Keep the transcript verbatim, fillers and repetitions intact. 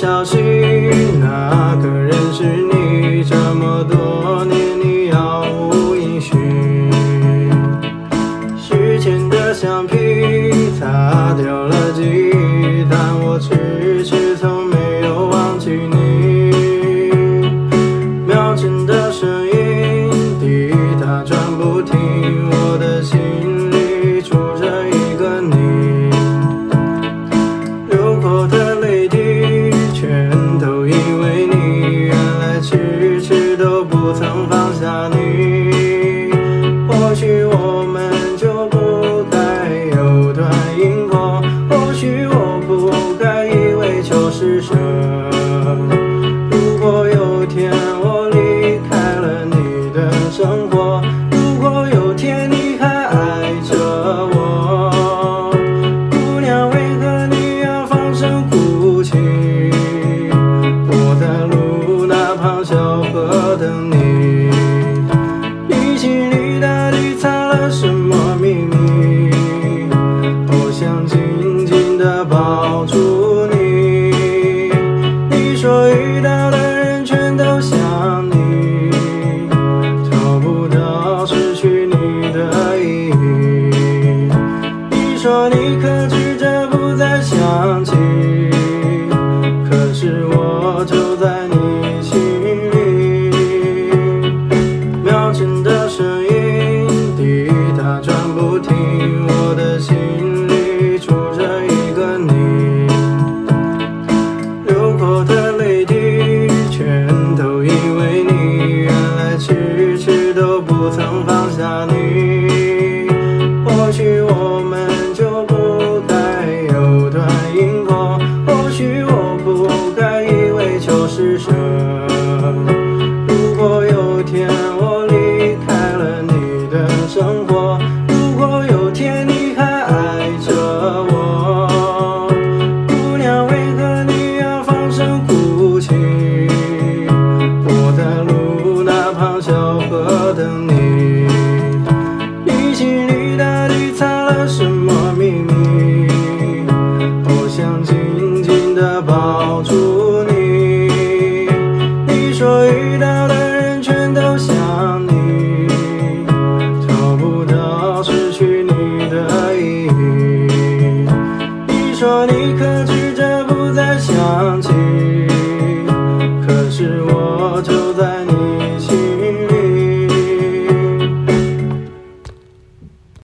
消息，那个人是你？这么多年你杳无音讯。时间的橡皮擦掉了记忆，但我迟迟从没有忘记你。秒针的声音滴答转不停，我的心里住着一个你。流过的泪滴全都因为你，原来迟迟都不曾放下你。或许我们就不该有段因果，或许我不该以为求施舍。如果有天我离开了你的生活，如果有天你还爱着我，姑娘为何你要放声哭泣？我在路那旁小河等你，你心里到底藏了什么秘密？我想紧紧地抱住你。你说遇到的人全都像你，找不到失去你的意义。你说你克制着不再想起，可是我就在你心里。秒针的声音滴答转不停，我的心里住着一个你。流过的泪滴全都因为你，原来迟迟都不曾放下你。或许我们就不该有段因果，或许我不该以为求施舍。如果有天我离开了你的生活，如果有天你还爱着我，姑娘为何你要放声哭泣？我在路那旁小河等你，你心里到底藏了什么秘密？我想紧紧地抱住你。你说遇到的人全都像你，找不到失去你的意义。你说你